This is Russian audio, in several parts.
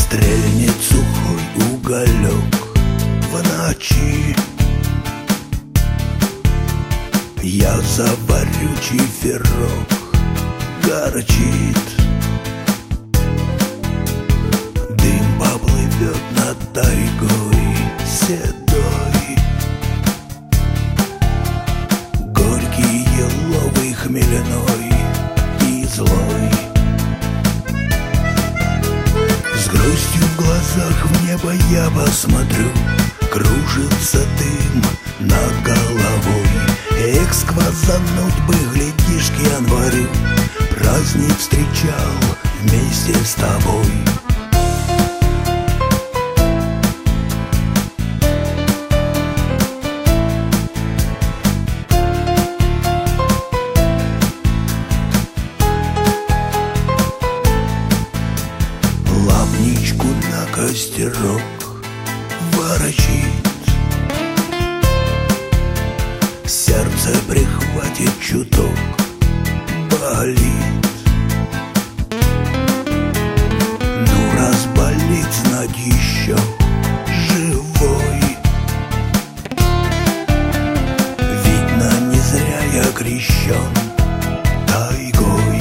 Стрельнет сухой уголек в ночи. Я заварю чиферок, горчит. Дым поплывет над тайгой седой. Горький, еловый, хмельной и злой. С грустью в глазах в небо я посмотрю. Кружится дым над головой. Эх, сквозануть бы, глядишь, к январю. Праздник встречал вместе с тобой. Лапничку на костерок ворочит. Сердце прихватит чуток, болит. Ну, раз болит, знать еще живой. Видно, не зря я крещен тайгой.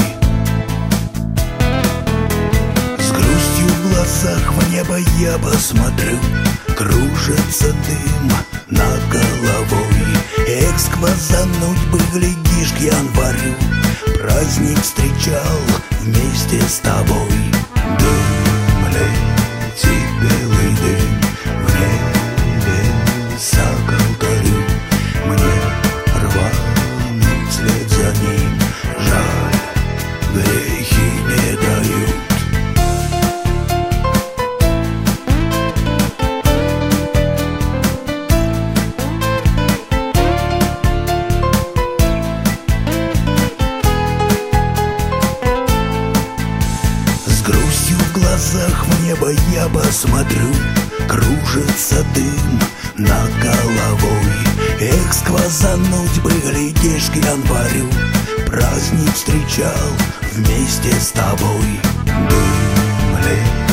С грустью в глазах в небо я посмотрю. Кружится дым над головой. Эх, сквозануть бы, глядишь, к январю. Праздник встречал вместе с тобой. Дым летит, белый дым в небеса к алтарю. Мне рвануть вслед за ним, жаль, грехи не дают. В глазах в небо я посмотрю. Кружится дым над головой. Эх, сквозануть бы, глядишь, к январю. Праздник встречал вместе с тобой. Дым летит.